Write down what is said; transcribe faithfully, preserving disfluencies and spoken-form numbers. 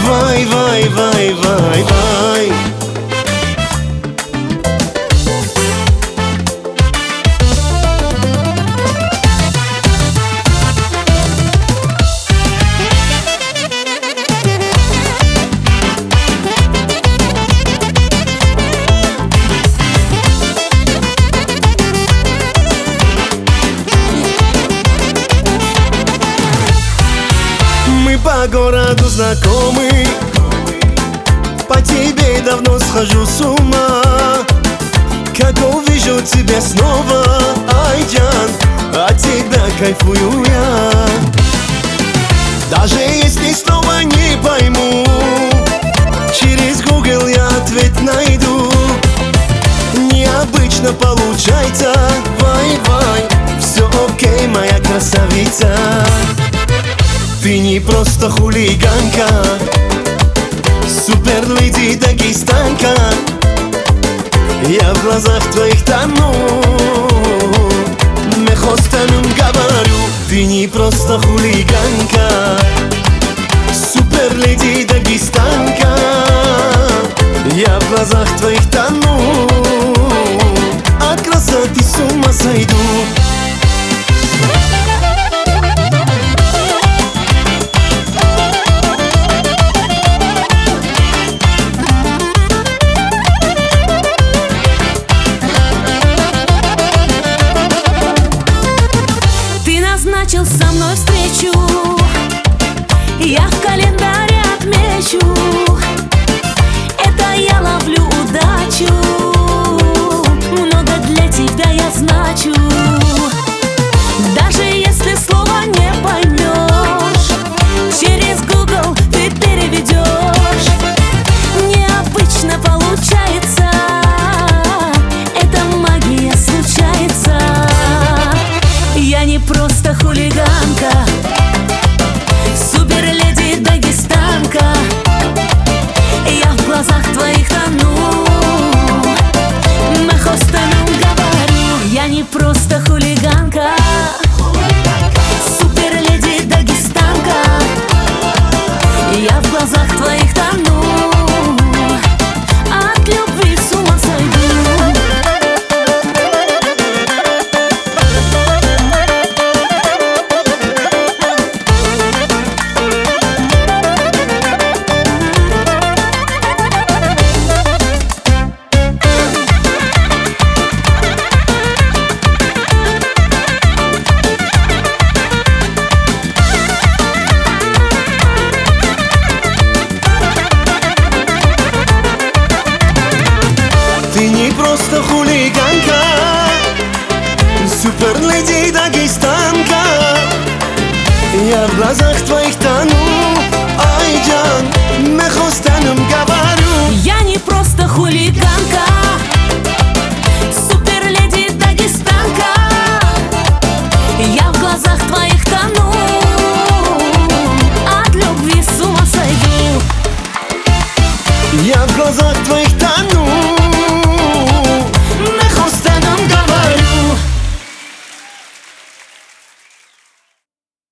Вай, вай, вай, вай, вай. Мы по городу знакомы, по тебе давно схожу с ума. Как увижу тебя снова, Айджан, от тебя кайфую я. Даже если снова не пойму, через Google я ответ найду. Необычно получается, вай-вай, все окей, моя красавица. Ты не просто хулиганка, супер леди дагестанка. Я в глазах твоих тону, мехостанум говорю. Ты не просто хулиганка, супер леди дагестанка. Я в глазах твоих тону, от красоты с ума сойду. Назначил со мной встречу, я в календаре отмечу. Это я ловлю удачу, много для тебя я значу. Даже если слова не поймешь, через Google ты переведешь. Необычно получается, это магия случается. Я не просто хулиганка, супер леди дагестанка. Я в глазах твоих тону, мехостанум говорю. Я не просто хулиганка, супер леди дагестанка. Я в глазах твоих тону, от любви с ума сойду. Ты не просто хулиганка, супер леди дагестанка. Я в глазах твоих тону, Айджан, мехостанум говорю.